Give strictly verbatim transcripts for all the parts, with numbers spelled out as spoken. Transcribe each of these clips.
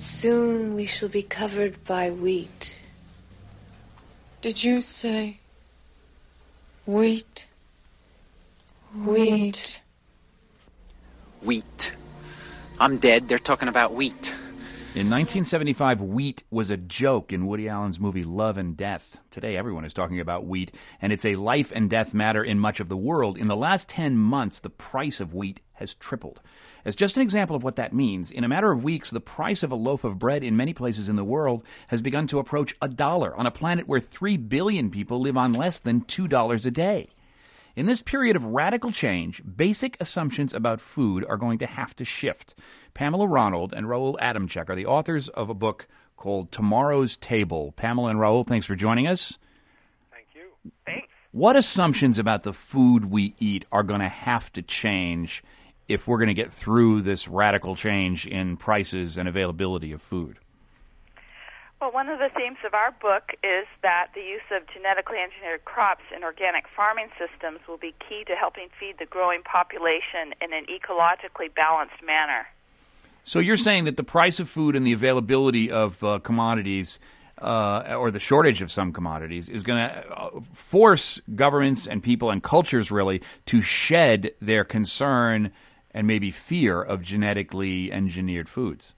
Soon we shall be covered by wheat. Did you say wheat? Wheat. Wheat. I'm dead. They're talking about wheat. In nineteen seventy-five, wheat was a joke in Woody Allen's movie Love and Death. Today, everyone is talking about wheat, and it's a life and death matter in much of the world. In the last ten months, the price of wheat has tripled. As just an example of what that means, in a matter of weeks, the price of a loaf of bread in many places in the world has begun to approach a dollar on a planet where three billion people live on less than two dollars a day. In this period of radical change, basic assumptions about food are going to have to shift. Pamela Ronald and Raoul Adamczyk are the authors of a book called Tomorrow's Table. Pamela and Raoul, thanks for joining us. Thank you. Thanks. What assumptions about the food we eat are going to have to change if we're going to get through this radical change in prices and availability of food? Well, one of the themes of our book is that the use of genetically engineered crops in organic farming systems will be key to helping feed the growing population in an ecologically balanced manner. So you're saying that the price of food and the availability of uh, commodities, uh, or the shortage of some commodities, is going to uh, force governments and people and cultures, really, to shed their concern and maybe fear of genetically engineered foods?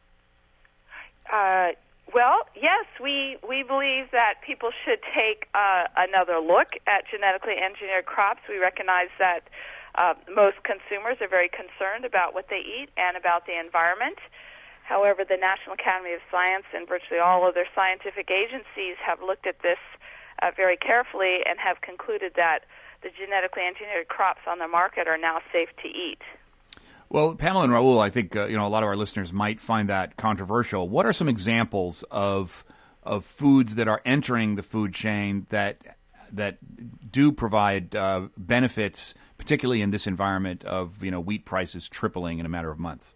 Uh Well, yes, we, we believe that people should take uh, another look at genetically engineered crops. We recognize that uh, most consumers are very concerned about what they eat and about the environment. However, the National Academy of Science and virtually all other scientific agencies have looked at this uh, very carefully and have concluded that the genetically engineered crops on the market are now safe to eat. Well, Pamela and Raoul, I think uh, you know a lot of our listeners might find that controversial. What are some examples of of foods that are entering the food chain that that do provide uh, benefits, particularly in this environment of you know wheat prices tripling in a matter of months?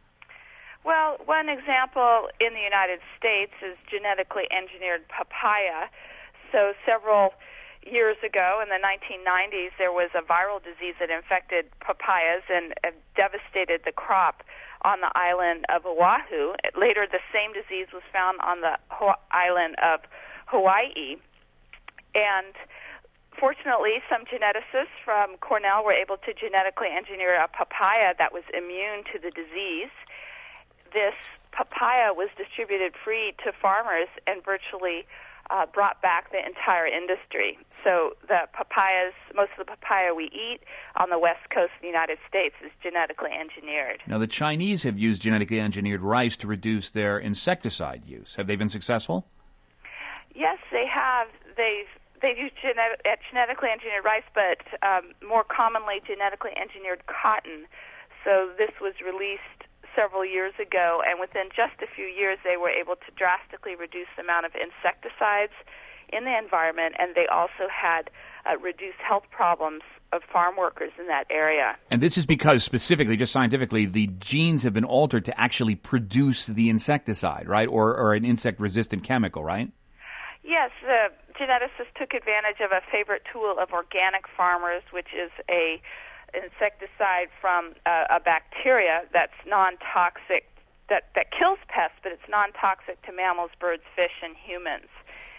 Well, one example in the United States is genetically engineered papaya. So several years ago, in the nineteen nineties, there was a viral disease that infected papayas and uh, devastated the crop on the island of Oahu. Later, the same disease was found on the ho- island of Hawaii. And fortunately, some geneticists from Cornell were able to genetically engineer a papaya that was immune to the disease. This papaya was distributed free to farmers and virtually Uh, brought back the entire industry. So the papayas, most of the papaya we eat on the west coast of the United States is genetically engineered. Now, the Chinese have used genetically engineered rice to reduce their insecticide use. Have they been successful? Yes, they have. They've they use genet- genetically engineered rice, but um, more commonly genetically engineered cotton. So this was released several years ago, and within just a few years they were able to drastically reduce the amount of insecticides in the environment, and they also had uh, reduced health problems of farm workers in that area. And this is because, specifically, just scientifically, the genes have been altered to actually produce the insecticide, right, or, or an insect-resistant chemical, right? Yes, the geneticists took advantage of a favorite tool of organic farmers, which is a insecticide from uh, a bacteria that's non-toxic, that, that kills pests, but it's non-toxic to mammals, birds, fish, and humans.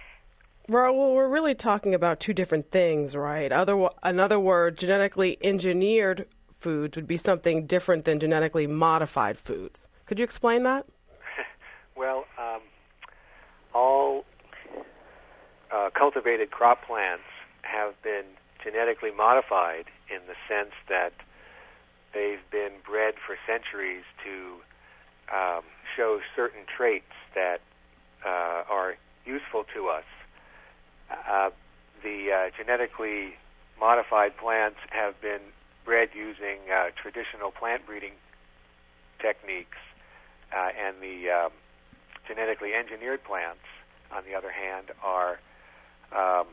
Raoul, we're really talking about two different things, right? Other, another word, genetically engineered foods would be something different than genetically modified foods. Could you explain that? Well, um, all uh, cultivated crop plants have been genetically modified in the sense that they've been bred for centuries to um, show certain traits that uh, are useful to us. Uh, the uh, genetically modified plants have been bred using uh, traditional plant breeding techniques, uh, and the um, genetically engineered plants, on the other hand, are um,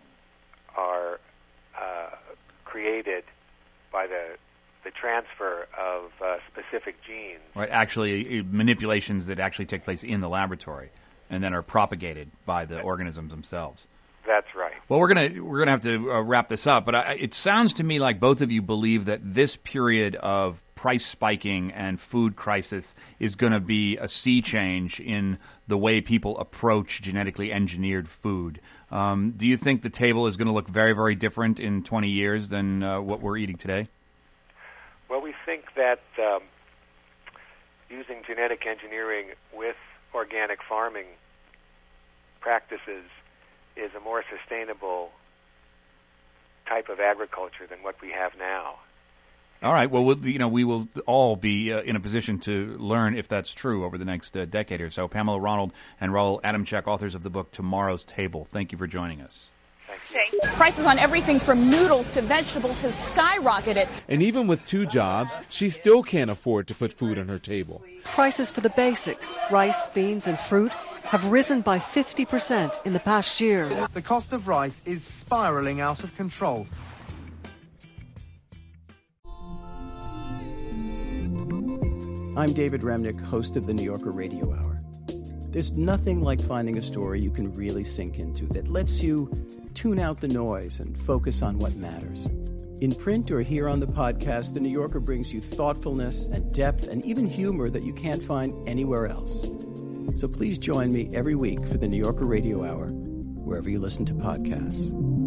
are uh, created by the the transfer of uh, specific genes. Right, actually, manipulations that actually take place in the laboratory and then are propagated by the organisms themselves. That's right. Well, we're gonna we're gonna have to uh, wrap this up, but I, it sounds to me like both of you believe that this period of price spiking and food crisis is going to be a sea change in the way people approach genetically engineered food. Um, do you think the table is going to look very, very different in twenty years than uh, what we're eating today? Well, we think that um, using genetic engineering with organic farming practices is a more sustainable type of agriculture than what we have now. All right. Well, we'll you know, we will all be uh, in a position to learn if that's true over the next uh, decade or so. Pamela Ronald and Raul Adamczyk, authors of the book Tomorrow's Table. Thank you for joining us. Thank you. Prices on everything from noodles to vegetables has skyrocketed. And even with two jobs, she still can't afford to put food on her table. Prices for the basics, rice, beans, and fruit, have risen by fifty percent in the past year. The cost of rice is spiraling out of control. I'm David Remnick, host of the New Yorker Radio Hour. There's nothing like finding a story you can really sink into that lets you tune out the noise and focus on what matters. In print or here on the podcast, The New Yorker brings you thoughtfulness and depth and even humor that you can't find anywhere else. So please join me every week for the New Yorker Radio Hour, wherever you listen to podcasts.